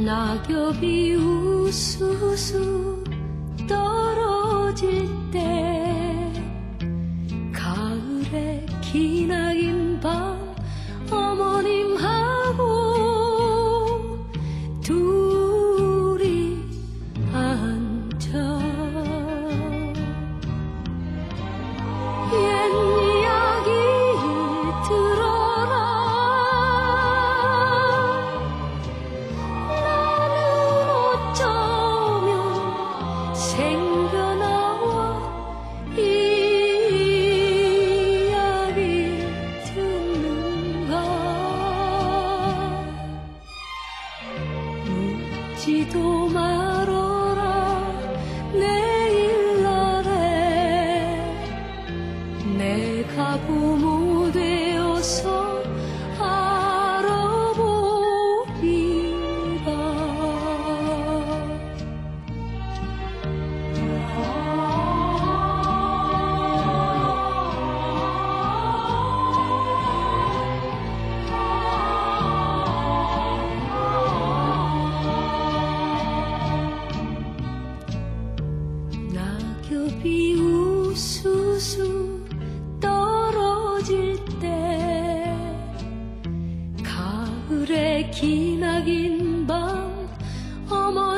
낙엽이 우수수 떨어질 때 가을의 기나긴 밤 어머님하고 둘이 앉아 옛 이야기 들어라 나는 어쩌면 생겨나와 이야기 듣는가 묻지도 말어라 내일 날에 내가 부모 되어서 알아보리라 낙엽이 우수수 떨어질 때 가을의 기나긴 밤 어머